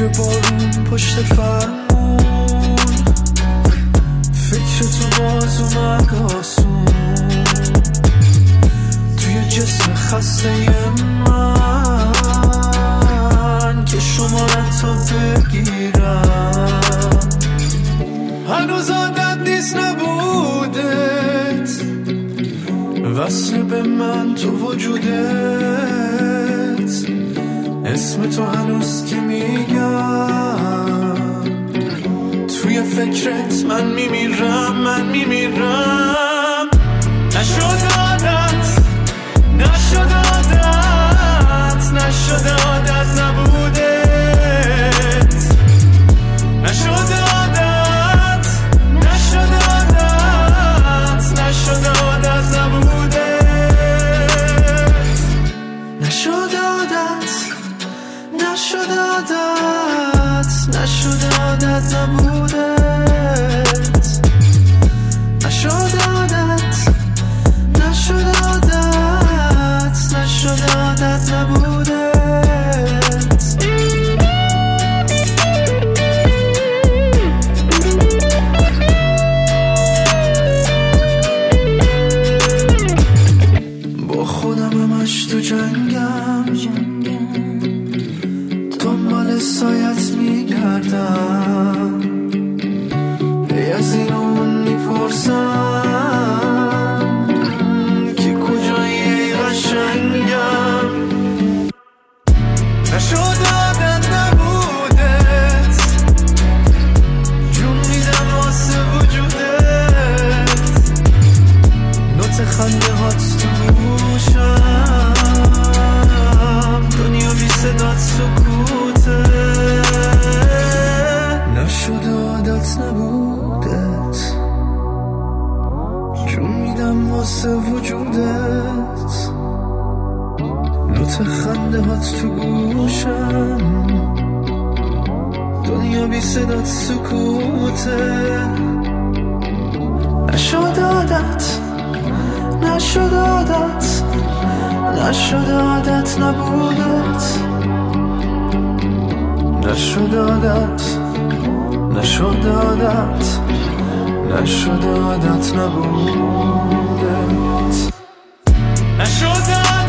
زیر بارون پشت فرمون، فکر تو باز اومد آسون توی جسم خسته من که شمارت رو بگیرم. هنوز عادت نیست نبودت، وصل به من تو وجودت، اسم تو هنوز که میگم توی فکرت من میمیرم، من میمیرم. نشد عادت، نشد عادت، نشد عادت نبودت، نشد عادت، نشد عادت، نشد عادت نبودت، نشد عادت، نشد عادت، نشد عادت نبودت، نشد عادت، نشد عادت، نشد عادت نبودت. با خودم همش تو جنگم، دنبال سایت میگردم، هی از این اون میپرسم که کجایی قشنگم. نشد عادت نبودت، جون میدم واسه وجودت، نوت خنده هات تو گوشم، دنیا بی صدات سکوته. نشد عادت نبودت، جون میدم واسه وجودت، نوت خنده هات تو گوشم، دنیا بی صدات سکوته. نشد عادت، نشد عادت، نشد عادت نبودت، نشد عادت، نشد عادت، نشد عادت نبودت، نشد عادت.